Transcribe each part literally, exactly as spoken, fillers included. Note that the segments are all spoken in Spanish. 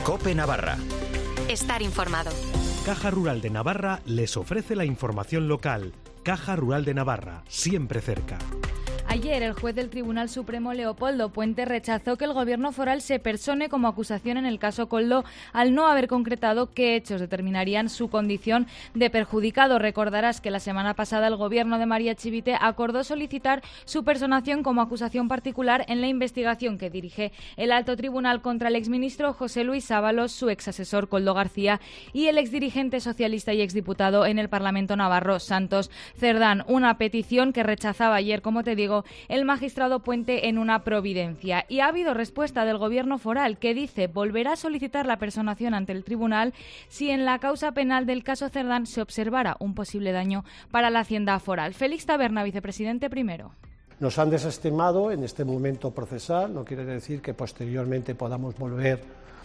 COPE Navarra. Estar informado. Caja Rural de Navarra les ofrece la información local. Caja Rural de Navarra, siempre cerca. Ayer, el juez del Tribunal Supremo Leopoldo Puente rechazó que el Gobierno foral se persone como acusación en el caso Koldo al no haber concretado qué hechos determinarían su condición de perjudicado. Recordarás que la semana pasada el Gobierno de María Chivite acordó solicitar su personación como acusación particular en la investigación que dirige el Alto Tribunal contra el exministro José Luis Ábalos, su exasesor Koldo García y el exdirigente socialista y exdiputado en el Parlamento navarro Santos Cerdán. Una petición que rechazaba ayer, como te digo, el magistrado Puente en una providencia. Y ha habido respuesta del Gobierno foral que dice volverá a solicitar la personación ante el tribunal si en la causa penal del caso Cerdán se observara un posible daño para la hacienda foral. Félix Taberna, vicepresidente primero. Nos han desestimado en este momento procesal, no quiere decir que posteriormente podamos volver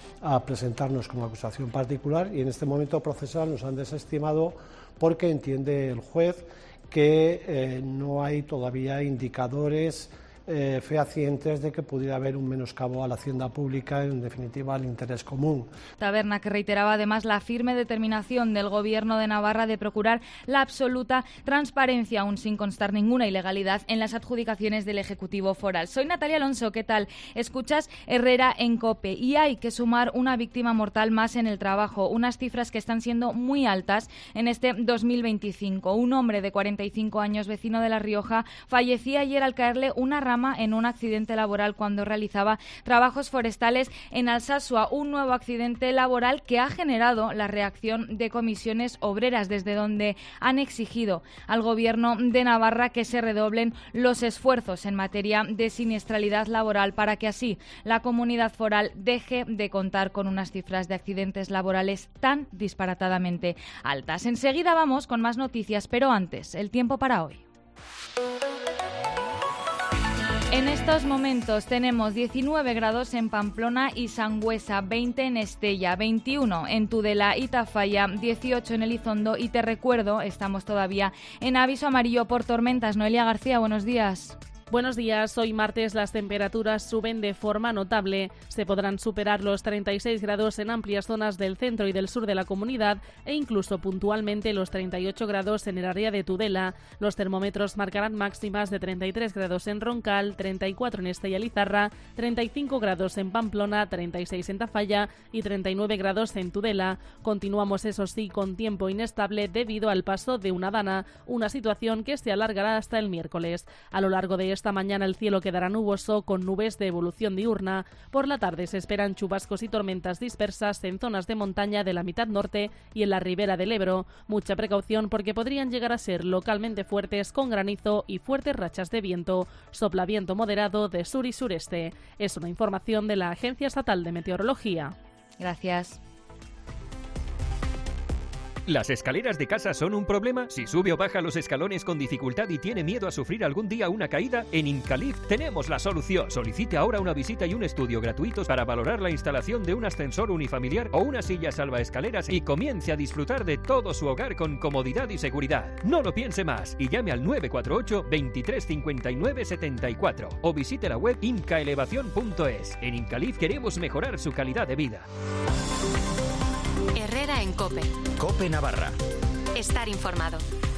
a presentarnos como acusación particular, y en este momento procesal nos han desestimado porque entiende el juez que eh, no hay todavía indicadores eh, fehacientes de que pudiera haber un menoscabo a la hacienda pública, en definitiva al interés común. Taberna, que reiteraba además la firme determinación del Gobierno de Navarra de procurar la absoluta transparencia, aún sin constar ninguna ilegalidad en las adjudicaciones del Ejecutivo foral. Soy Natalia Alonso, ¿qué tal? Escuchas Herrera en COPE, y hay que sumar una víctima mortal más en el trabajo, unas cifras que están siendo muy altas en este dos mil veinticinco. Un hombre de cuarenta y cinco años, vecino de La Rioja, fallecía ayer al caerle una rama en un accidente laboral cuando realizaba trabajos forestales en Alsasua, un nuevo accidente laboral que ha generado la reacción de comisiones obreras, desde donde han exigido al Gobierno de Navarra que se redoblen los esfuerzos en materia de siniestralidad laboral para que así la comunidad foral deje de contar con unas cifras de accidentes laborales tan disparatadamente altas. Enseguida vamos con más noticias, pero antes, el tiempo para hoy. En estos momentos tenemos diecinueve grados en Pamplona y Sangüesa, veinte en Estella, veintiuno en Tudela y Tafalla, dieciocho en Elizondo, y te recuerdo, estamos todavía en aviso amarillo por tormentas. Noelia García, buenos días. Buenos días. Hoy martes las temperaturas suben de forma notable. Se podrán superar los treinta y seis grados en amplias zonas del centro y del sur de la comunidad e incluso puntualmente los treinta y ocho grados en el área de Tudela. Los termómetros marcarán máximas de treinta y tres grados en Roncal, treinta y cuatro en Estella Lizarra, treinta y cinco grados en Pamplona, treinta y seis en Tafalla y treinta y nueve grados en Tudela. Continuamos, eso sí, con tiempo inestable debido al paso de una dana, una situación que se alargará hasta el miércoles. A lo largo de esta mañana el cielo quedará nuboso con nubes de evolución diurna. Por la tarde se esperan chubascos y tormentas dispersas en zonas de montaña de la mitad norte y en la ribera del Ebro. Mucha precaución porque podrían llegar a ser localmente fuertes con granizo y fuertes rachas de viento. Sopla viento moderado de sur y sureste. Es una información de la Agencia Estatal de Meteorología. Gracias. ¿Las escaleras de casa son un problema? Si sube o baja los escalones con dificultad y tiene miedo a sufrir algún día una caída, en Incalif tenemos la solución. Solicite ahora una visita y un estudio gratuitos para valorar la instalación de un ascensor unifamiliar o una silla salvaescaleras y comience a disfrutar de todo su hogar con comodidad y seguridad. No lo piense más y llame al nueve cuatro ocho, veintitrés cincuenta y nueve setenta y cuatro o visite la web incaelevación punto es. En Incalif queremos mejorar su calidad de vida. Herrera en COPE. COPE Navarra. Estar informado.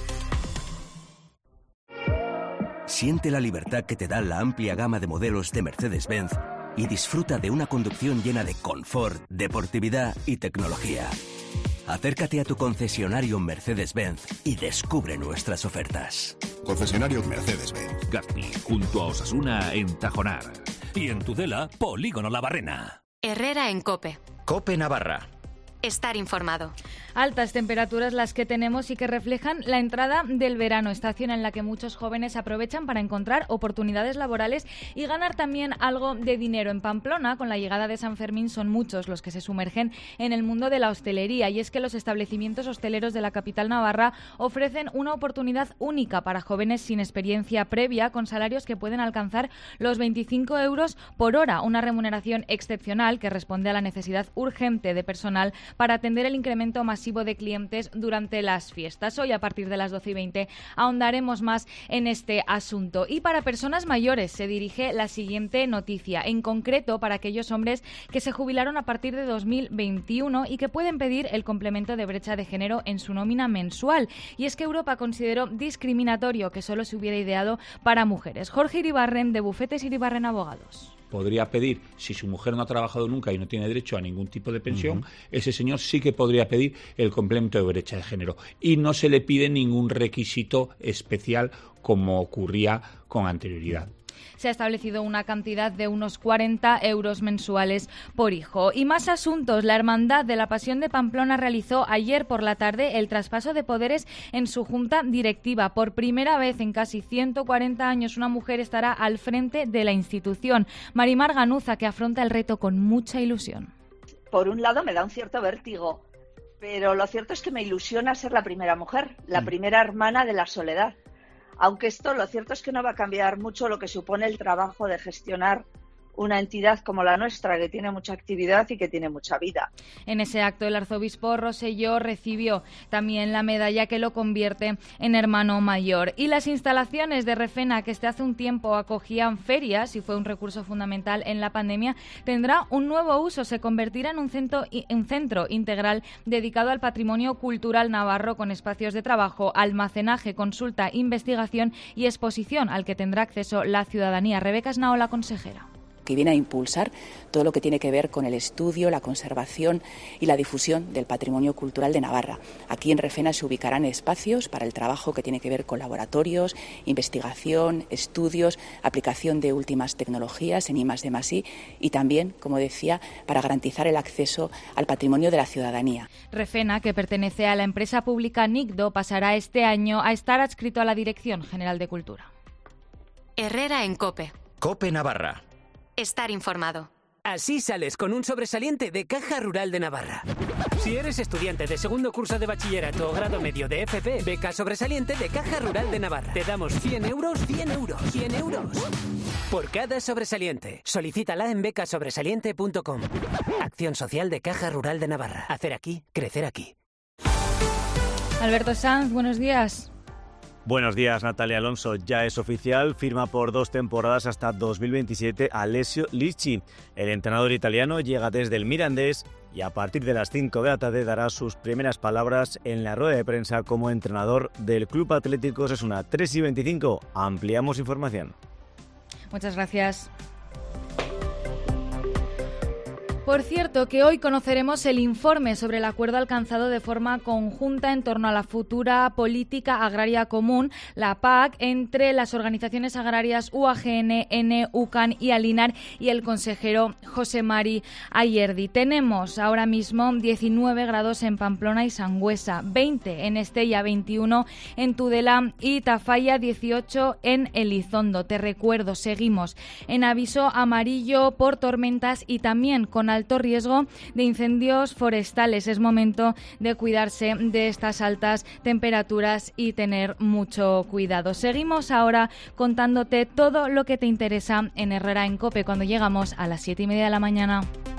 Siente la libertad que te da la amplia gama de modelos de Mercedes-Benz y disfruta de una conducción llena de confort, deportividad y tecnología. Acércate a tu concesionario Mercedes-Benz y descubre nuestras ofertas. Concesionario Mercedes-Benz. Gazpi, junto a Osasuna en Tajonar. Y en Tudela, Polígono La Barrena. Herrera en COPE. COPE Navarra. Estar informado. Altas temperaturas las que tenemos y que reflejan la entrada del verano, estación en la que muchos jóvenes aprovechan para encontrar oportunidades laborales y ganar también algo de dinero. En Pamplona, con la llegada de San Fermín, son muchos los que se sumergen en el mundo de la hostelería, y es que los establecimientos hosteleros de la capital navarra ofrecen una oportunidad única para jóvenes sin experiencia previa, con salarios que pueden alcanzar los veinticinco euros por hora, una remuneración excepcional que responde a la necesidad urgente de personal para atender el incremento masivo de clientes durante las fiestas. Hoy, a partir de las doce y veinte, ahondaremos más en este asunto. Y para personas mayores se dirige la siguiente noticia, en concreto para aquellos hombres que se jubilaron a partir de dos mil veintiuno y que pueden pedir el complemento de brecha de género en su nómina mensual. Y es que Europa consideró discriminatorio que solo se hubiera ideado para mujeres. Jorge Iribarren, de Bufetes Iribarren Abogados. Podría pedir, si su mujer no ha trabajado nunca y no tiene derecho a ningún tipo de pensión, uh-huh. ese señor sí que podría pedir el complemento de brecha de género. Y no se le pide ningún requisito especial como ocurría con anterioridad. Se ha establecido una cantidad de unos cuarenta euros mensuales por hijo. Y más asuntos. La Hermandad de la Pasión de Pamplona realizó ayer por la tarde el traspaso de poderes en su junta directiva. Por primera vez en casi ciento cuarenta años una mujer estará al frente de la institución. Marimar Ganuza, que afronta el reto con mucha ilusión. Por un lado me da un cierto vértigo, pero lo cierto es que me ilusiona ser la primera mujer, la primera hermana de la Soledad. Aunque esto lo cierto es que no va a cambiar mucho lo que supone el trabajo de gestionar una entidad como la nuestra, que tiene mucha actividad y que tiene mucha vida. En ese acto el arzobispo Rosselló recibió también la medalla que lo convierte en hermano mayor. Y las instalaciones de Refena, que desde hace un tiempo acogían ferias y fue un recurso fundamental en la pandemia, tendrá un nuevo uso. Se convertirá en un centro, un centro integral dedicado al patrimonio cultural navarro, con espacios de trabajo, almacenaje, consulta, investigación y exposición, al que tendrá acceso la ciudadanía. Rebeca Esnao, la consejera. Que viene a impulsar todo lo que tiene que ver con el estudio, la conservación y la difusión del patrimonio cultural de Navarra. Aquí en Refena se ubicarán espacios para el trabajo que tiene que ver con laboratorios, investigación, estudios, aplicación de últimas tecnologías en I más D más I y también, como decía, para garantizar el acceso al patrimonio de la ciudadanía. Refena, que pertenece a la empresa pública NICDO, pasará este año a estar adscrito a la Dirección General de Cultura. Herrera en COPE. COPE Navarra. Estar informado. Así sales con un sobresaliente de Caja Rural de Navarra. Si eres estudiante de segundo curso de bachillerato o grado medio de F P, beca sobresaliente de Caja Rural de Navarra. Te damos cien euros, cien euros, cien euros por cada sobresaliente. Solicítala en beca sobresaliente punto com. Acción social de Caja Rural de Navarra. Hacer aquí, crecer aquí. Alberto Sanz, buenos días. Buenos días, Natalia Alonso. Ya es oficial, firma por dos temporadas hasta dos mil veintisiete Alessio Licci. El entrenador italiano llega desde el Mirandés y a partir de las cinco de la tarde dará sus primeras palabras en la rueda de prensa como entrenador del Club Atlético Osasuna. tres y veinticinco, ampliamos información. Muchas gracias. Por cierto, que hoy conoceremos el informe sobre el acuerdo alcanzado de forma conjunta en torno a la futura política agraria común, la P A C, entre las organizaciones agrarias U A G N, N, UCAN y Alinar y el consejero José Mari Ayerdi. Tenemos ahora mismo diecinueve grados en Pamplona y Sangüesa, veinte en Estella, veintiuno en Tudela y Tafalla, dieciocho en Elizondo. Te recuerdo, seguimos en aviso amarillo por tormentas y también con alto riesgo de incendios forestales. Es momento de cuidarse de estas altas temperaturas y tener mucho cuidado. Seguimos ahora contándote todo lo que te interesa en Herrera en COPE cuando llegamos a las siete y media de la mañana.